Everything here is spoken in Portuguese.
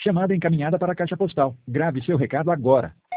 Chamada encaminhada para a caixa postal. Grave seu recado agora.